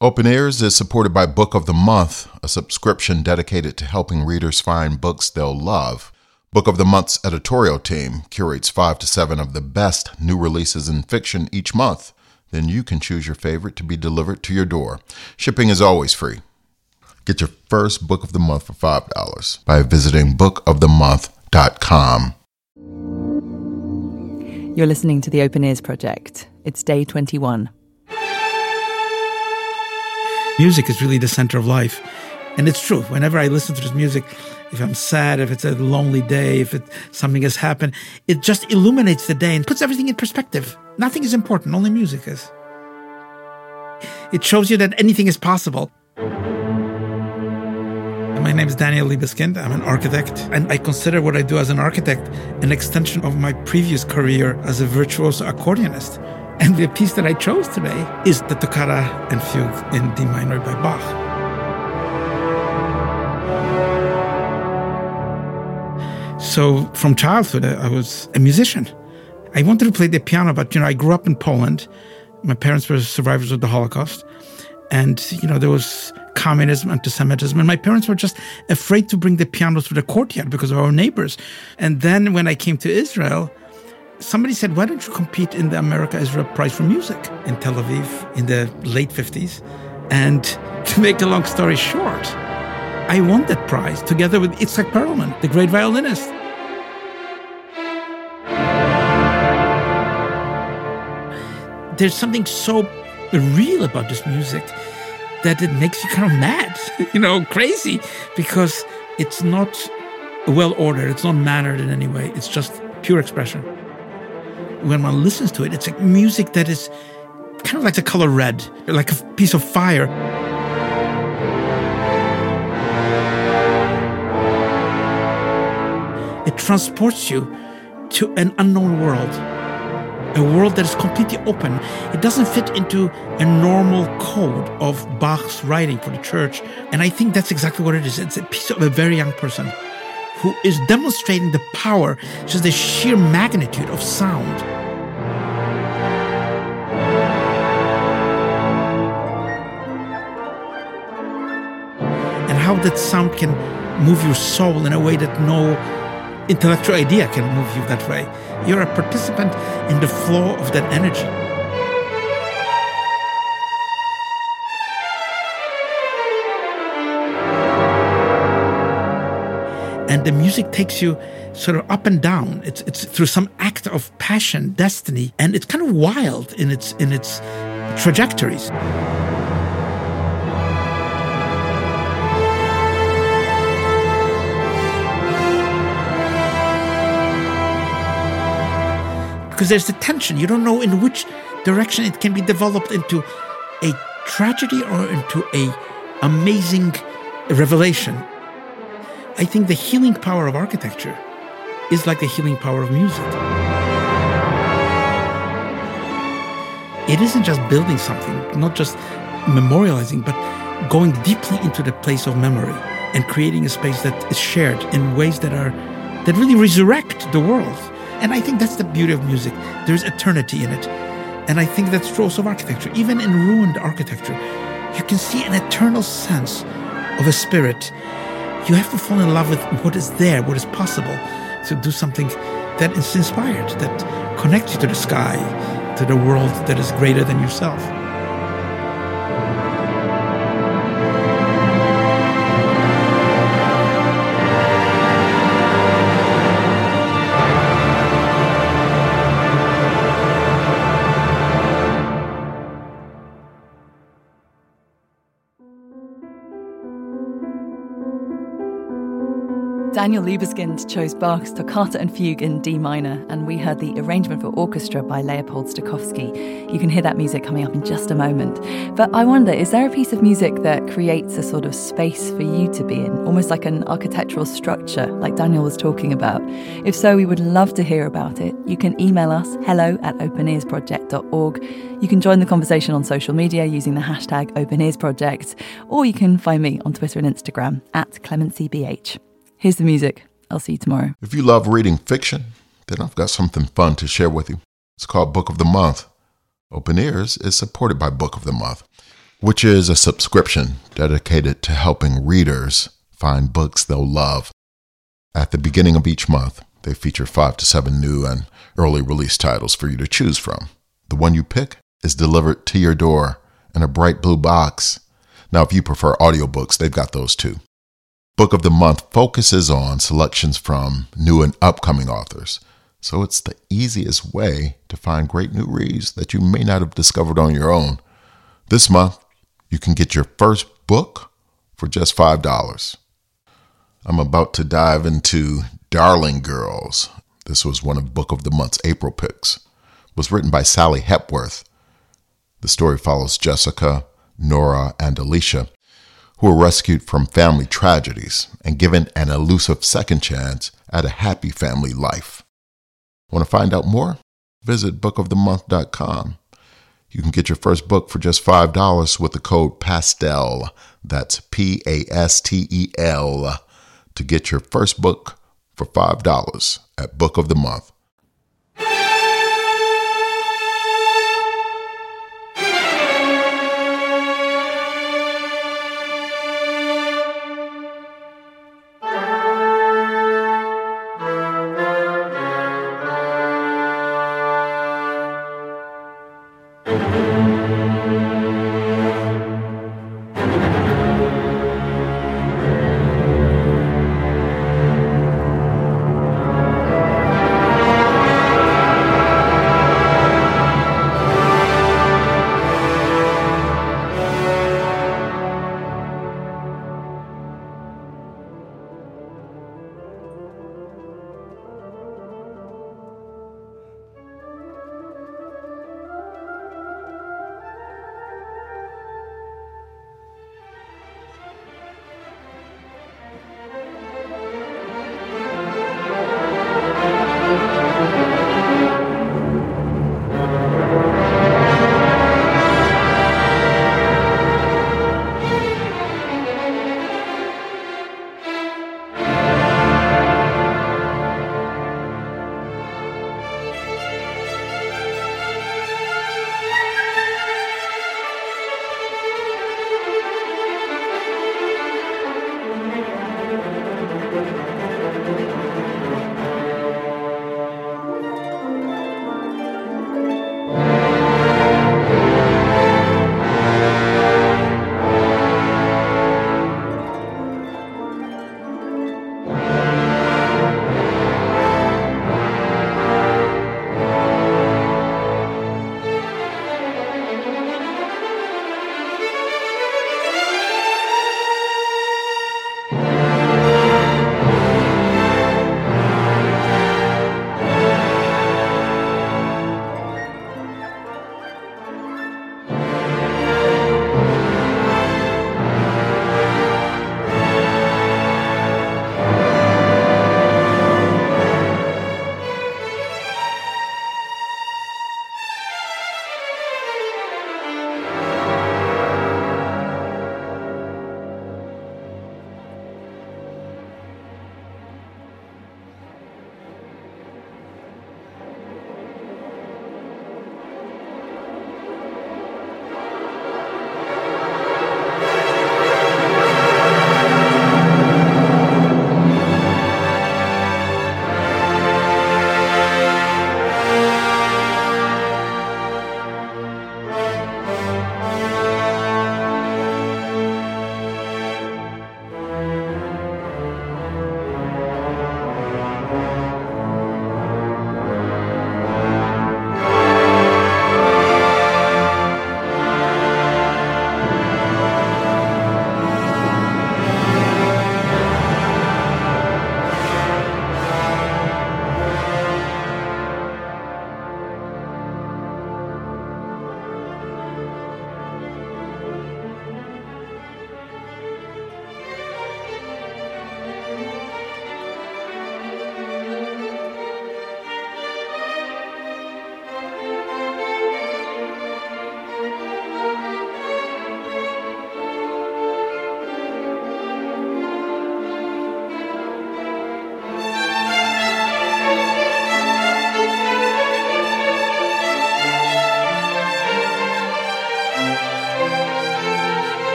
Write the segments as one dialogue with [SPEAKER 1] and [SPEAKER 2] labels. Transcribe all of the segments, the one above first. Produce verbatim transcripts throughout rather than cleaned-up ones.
[SPEAKER 1] Open Ears is supported by Book of the Month, a subscription dedicated to helping readers find books they'll love. Book of the Month's editorial team curates five to seven of the best new releases in fiction each month. Then you can choose your favorite to be delivered to your door. Shipping is always free. Get your first Book of the Month for five dollars by visiting book of the month dot com.
[SPEAKER 2] You're listening to the Open Ears Project. It's day twenty-one.
[SPEAKER 3] Music is really the center of life. And it's true. Whenever I listen to this music, if I'm sad, if it's a lonely day, if it, something has happened, it just illuminates the day and puts everything in perspective. Nothing is important. Only music is. It shows you that anything is possible. My name is Daniel Liebeskind. I'm an architect, and I consider what I do as an architect an extension of my previous career as a virtuoso accordionist. And the piece that I chose today is the Toccata and Fugue in D minor by Bach. So from childhood, I was a musician. I wanted to play the piano, but, you know, I grew up in Poland. My parents were survivors of the Holocaust. And, you know, there was communism, anti-Semitism, and my parents were just afraid to bring the piano to the courtyard because of our neighbors. And then when I came to Israel, somebody said, why don't you compete in the America-Israel Prize for Music in Tel Aviv in the late fifties? And to make a long story short, I won that prize together with Itzhak Perlman, the great violinist. There's something so real about this music that it makes you kind of mad, you know, crazy, because it's not well-ordered, it's not mannered in any way, it's just pure expression. When one listens to it, it's like music that is kind of like the color red, like a piece of fire. It transports you to an unknown world, a world that is completely open. It doesn't fit into a normal code of Bach's writing for the church. And I think that's exactly what it is. It's a piece of a very young person who is demonstrating the power, just the sheer magnitude of sound. And how that sound can move your soul in a way that no intellectual idea can move you that way. You're a participant in the flow of that energy. And the music takes you sort of up and down. It's it's through some act of passion, destiny, and it's kind of wild in its in its trajectories. Because there's the tension. You don't know in which direction it can be developed into a tragedy or into a amazing revelation. I think the healing power of architecture is like the healing power of music. It isn't just building something, not just memorializing, but going deeply into the place of memory and creating a space that is shared in ways that are that really resurrect the world. And I think that's the beauty of music. There's eternity in it. And I think that's true also of architecture. Even in ruined architecture, you can see an eternal sense of a spirit. You have to fall in love with what is there, what is possible, to do something that is inspired, that connects you to the sky, to the world that is greater than yourself.
[SPEAKER 2] Daniel Liebeskind chose Bach's Toccata and Fugue in D minor, and we heard the arrangement for orchestra by Leopold Stokowski. You can hear that music coming up in just a moment. But I wonder, is there a piece of music that creates a sort of space for you to be in, almost like an architectural structure, like Daniel was talking about? If so, we would love to hear about it. You can email us, hello at open ears project dot org. You can join the conversation on social media using the hashtag OpenEarsProject, or you can find me on Twitter and Instagram at Clemency B H. Here's the music. I'll see you tomorrow.
[SPEAKER 1] If you love reading fiction, then I've got something fun to share with you. It's called Book of the Month. Open Ears is supported by Book of the Month. which is a subscription dedicated to helping readers find books they'll love. At the beginning of each month, they feature five to seven new and early release titles for you to choose from. The one you pick is delivered to your door in a bright blue box. Now, if you prefer audiobooks, they've got those too. Book of the Month focuses on selections from new and upcoming authors, so it's the easiest way to find great new reads that you may not have discovered on your own. This month, you can get your first book for just five dollars. I'm about to dive into Darling Girls. This was one of Book of the Month's April picks. It was written by Sally Hepworth. The story follows Jessica, Nora, and Alicia, who are rescued from family tragedies and given an elusive second chance at a happy family life. Want to find out more? Visit book of the month dot com. You can get your first book for just five dollars with the code PASTEL. That's P A S T E L to get your first book for five dollars at Book of the Month.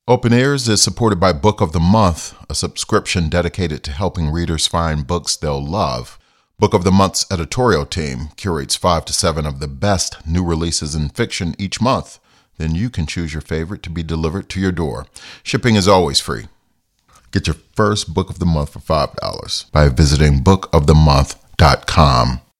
[SPEAKER 1] Open Ears is supported by Book of the Month, a subscription dedicated to helping readers find books they'll love. Book of the Month's editorial team curates five to seven of the best new releases in fiction each month. Then you can choose your favorite to be delivered to your door. Shipping is always free. Get your first Book of the Month for five dollars by visiting book of the month dot com.